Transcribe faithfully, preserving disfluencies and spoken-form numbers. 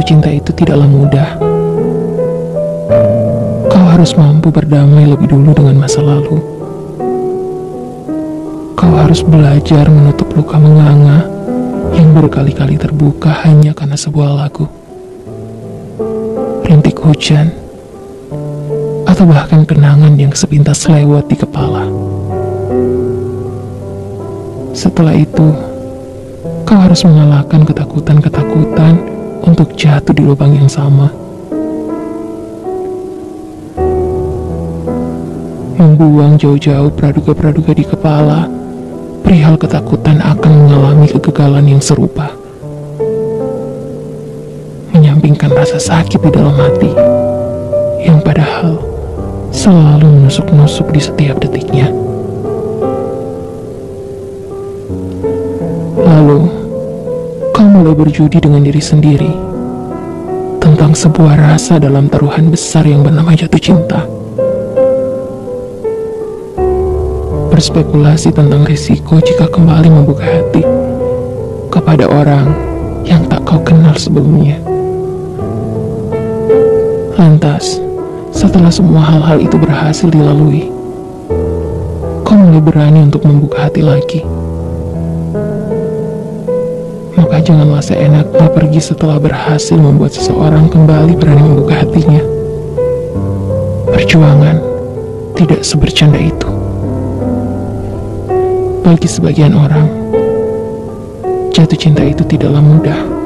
cinta itu tidaklah mudah. Kau harus mampu berdamai lebih dulu dengan masa lalu. Kau harus belajar menutup luka menganga yang berkali-kali terbuka hanya karena sebuah lagu, rintik hujan, atau bahkan kenangan yang sepintas lewat di kepala. Setelah itu, kau harus mengalahkan ketakutan-ketakutan untuk jatuh di lubang yang sama. Membuang jauh-jauh praduga-praduga di kepala perihal ketakutan akan mengalami kegagalan yang serupa. Menyampingkan rasa sakit di dalam hati yang padahal selalu menusuk-nusuk di setiap detiknya. Lalu, kau mulai berjudi dengan diri sendiri tentang sebuah rasa dalam taruhan besar yang bernama jatuh cinta. Berspekulasi tentang risiko jika kembali membuka hati kepada orang yang tak kau kenal sebelumnya. Lantas, setelah semua hal-hal itu berhasil dilalui, kau mulai berani untuk membuka hati lagi. Maka janganlah seenaknya pergi setelah berhasil membuat seseorang kembali berani membuka hatinya. Perjuangan tidak sebercanda itu. Bagi sebagian orang, jatuh cinta itu tidaklah mudah.